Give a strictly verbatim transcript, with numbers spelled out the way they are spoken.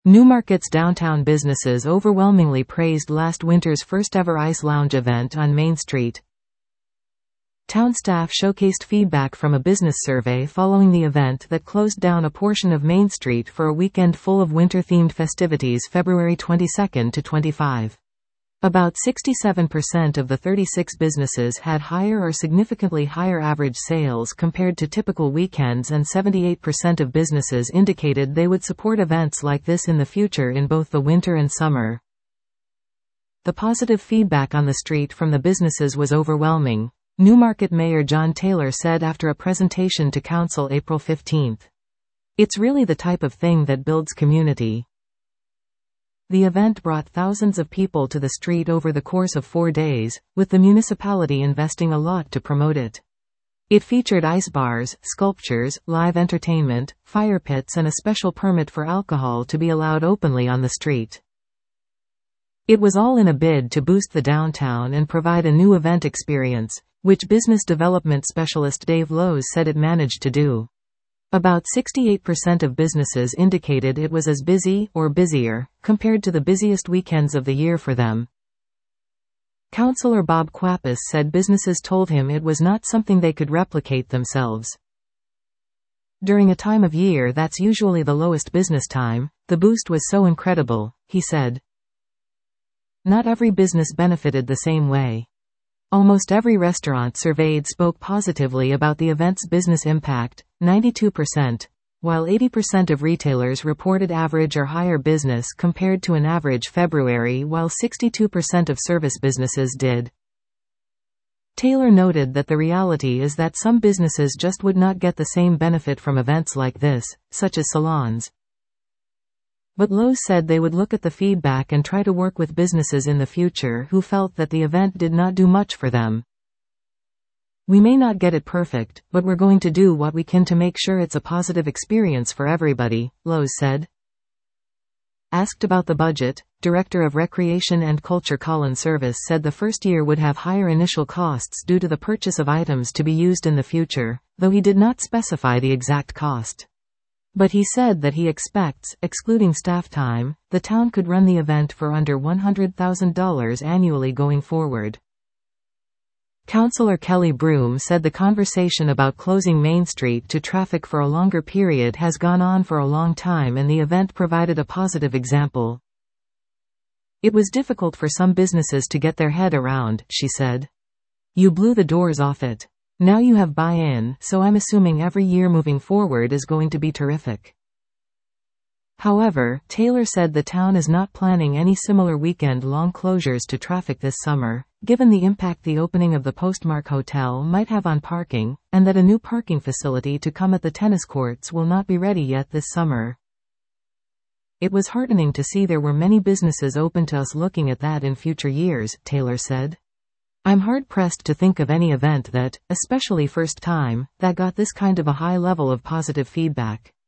Newmarket's downtown businesses overwhelmingly praised last winter's first-ever Ice Lounge event on Main Street. Town staff showcased feedback from a business survey following the event that closed down a portion of Main Street for a weekend full of winter-themed festivities February twenty-second to twenty-fifth. About sixty-seven percent of the thirty-six businesses had higher or significantly higher average sales compared to typical weekends, and seventy-eight percent of businesses indicated they would support events like this in the future in both the winter and summer. The positive feedback on the street from the businesses was overwhelming, Newmarket Mayor John Taylor said after a presentation to Council April fifteenth. It's really the type of thing that builds community. The event brought thousands of people to the street over the course of four days, with the municipality investing a lot to promote it. It featured ice bars, sculptures, live entertainment, fire pits, and a special permit for alcohol to be allowed openly on the street. It was all in a bid to boost the downtown and provide a new event experience, which business development specialist Dave Lowe's said it managed to do. About sixty-eight percent of businesses indicated it was as busy, or busier, compared to the busiest weekends of the year for them. Councillor Bob Quapis said businesses told him it was not something they could replicate themselves. During a time of year that's usually the lowest business time, the boost was so incredible, he said. Not every business benefited the same way. Almost every restaurant surveyed spoke positively about the event's business impact, ninety-two percent, while eighty percent of retailers reported average or higher business compared to an average February, while sixty-two percent of service businesses did. Taylor noted that the reality is that some businesses just would not get the same benefit from events like this, such as salons. But Lowe's said they would look at the feedback and try to work with businesses in the future who felt that the event did not do much for them. We may not get it perfect, but we're going to do what we can to make sure it's a positive experience for everybody, Lowe's said. Asked about the budget, Director of Recreation and Culture Colin Service said the first year would have higher initial costs due to the purchase of items to be used in the future, though he did not specify the exact cost. But he said that he expects, excluding staff time, the town could run the event for under one hundred thousand dollars annually going forward. Councillor Kelly Broom said the conversation about closing Main Street to traffic for a longer period has gone on for a long time, and the event provided a positive example. It was difficult for some businesses to get their head around, she said. You blew the doors off it. Now you have buy-in, so I'm assuming every year moving forward is going to be terrific. However, Taylor said the town is not planning any similar weekend-long closures to traffic this summer, given the impact the opening of the Postmark Hotel might have on parking, and that a new parking facility to come at the tennis courts will not be ready yet this summer. It was heartening to see there were many businesses open to us looking at that in future years, Taylor said. I'm hard-pressed to think of any event that, especially first time, that got this kind of a high level of positive feedback.